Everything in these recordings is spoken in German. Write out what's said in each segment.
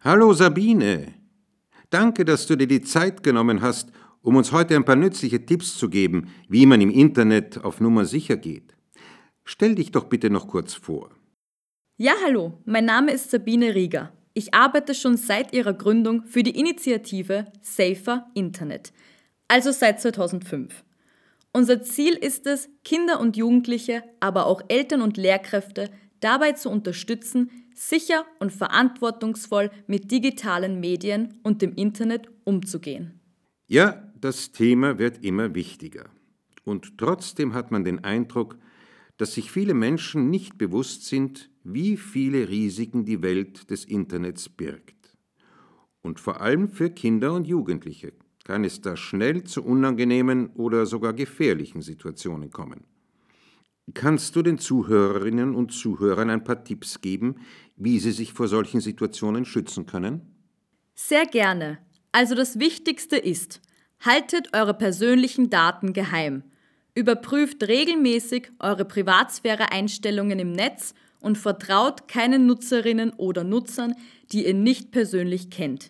Hallo Sabine, danke, dass du dir die Zeit genommen hast, um uns heute ein paar nützliche Tipps zu geben, wie man im Internet auf Nummer sicher geht. Stell dich doch bitte noch kurz vor. Ja, hallo, mein Name ist Sabine Rieger. Ich arbeite schon seit ihrer Gründung für die Initiative Safer Internet, also seit 2005. Unser Ziel ist es, Kinder und Jugendliche, aber auch Eltern und Lehrkräfte dabei zu unterstützen, sicher und verantwortungsvoll mit digitalen Medien und dem Internet umzugehen. Ja, das Thema wird immer wichtiger. Und trotzdem hat man den Eindruck, dass sich viele Menschen nicht bewusst sind, wie viele Risiken die Welt des Internets birgt. Und vor allem für Kinder und Jugendliche kann es da schnell zu unangenehmen oder sogar gefährlichen Situationen kommen. Kannst du den Zuhörerinnen und Zuhörern ein paar Tipps geben, wie sie sich vor solchen Situationen schützen können? Sehr gerne. Also das Wichtigste ist, haltet eure persönlichen Daten geheim. Überprüft regelmäßig eure Privatsphäre-Einstellungen im Netz und vertraut keinen Nutzerinnen oder Nutzern, die ihr nicht persönlich kennt.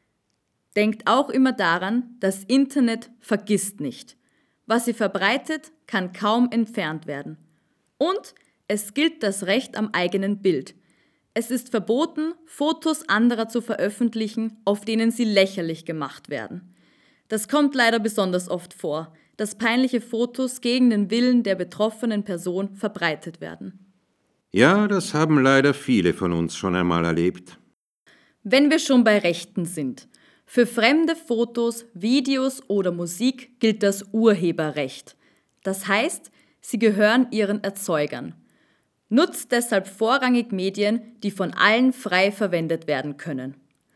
Denkt auch immer daran, das Internet vergisst nicht. Was ihr verbreitet, kann kaum entfernt werden. Und es gilt das Recht am eigenen Bild. Es ist verboten, Fotos anderer zu veröffentlichen, auf denen sie lächerlich gemacht werden. Das kommt leider besonders oft vor, dass peinliche Fotos gegen den Willen der betroffenen Person verbreitet werden. Ja, das haben leider viele von uns schon einmal erlebt. Wenn wir schon bei Rechten sind. Für fremde Fotos, Videos oder Musik gilt das Urheberrecht. Das heißt, sie gehören ihren Erzeugern. Nutzt deshalb vorrangig Medien, die von allen frei verwendet werden können.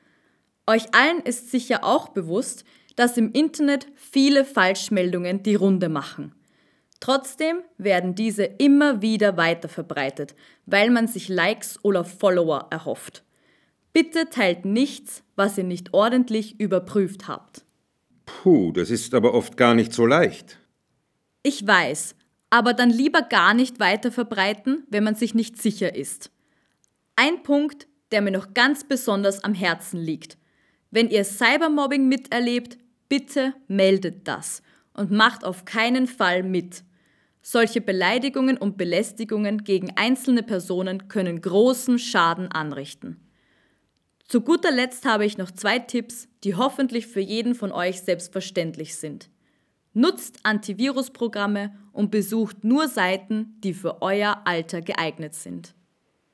Euch allen ist sicher auch bewusst, dass im Internet viele Falschmeldungen die Runde machen. Trotzdem werden diese immer wieder weiterverbreitet, weil man sich Likes oder Follower erhofft. Bitte teilt nichts, was ihr nicht ordentlich überprüft habt. Puh, das ist aber oft gar nicht so leicht. Ich weiß, aber dann lieber gar nicht weiter verbreiten, wenn man sich nicht sicher ist. Ein Punkt, der mir noch ganz besonders am Herzen liegt. Wenn ihr Cybermobbing miterlebt, bitte meldet das und macht auf keinen Fall mit. Solche Beleidigungen und Belästigungen gegen einzelne Personen können großen Schaden anrichten. Zu guter Letzt habe ich noch 2 Tipps, die hoffentlich für jeden von euch selbstverständlich sind. Nutzt Antivirusprogramme und besucht nur Seiten, die für euer Alter geeignet sind.